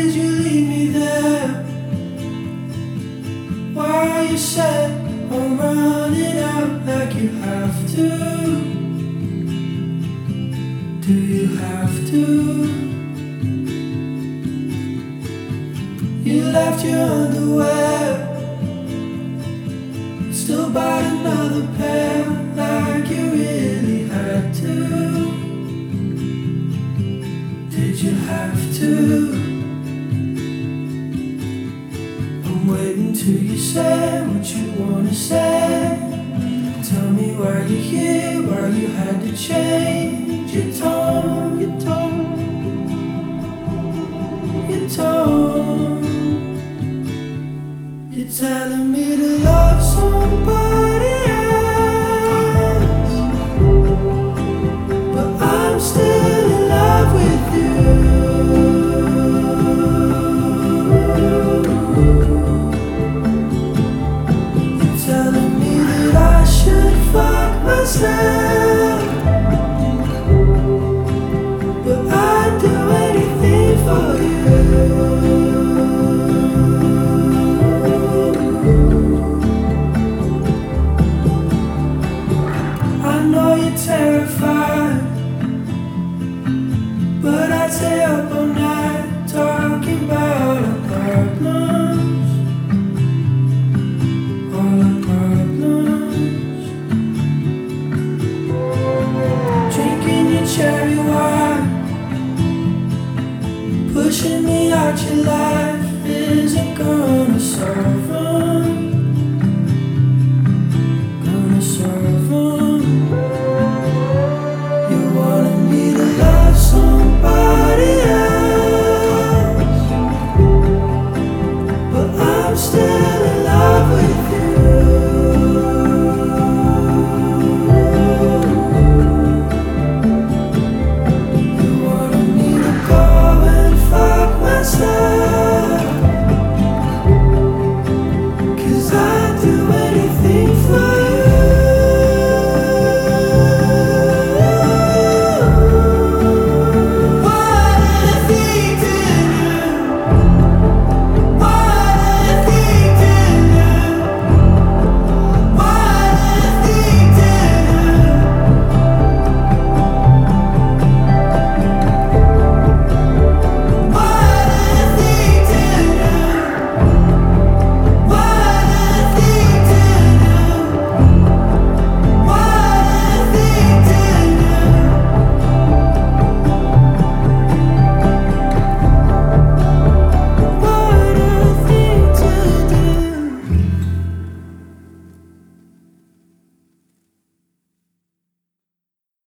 did you leave me there? Why you said I'm running out like you have to? Do you have to? You left your underwear, still bought another pair like you really had to. Did you have to? I'm waiting till you say what you wanna say. Tell me why you're here, why you had to change your tone, your tone, your tone. You're telling me to love somebody else, but I'm still in love with you. You're telling me that I should fuck myself, but I'd do anything for you. Terrified, but I'd stay up all night talking about our problems, all our problems. Drinking your cherry wine, pushing me out your life.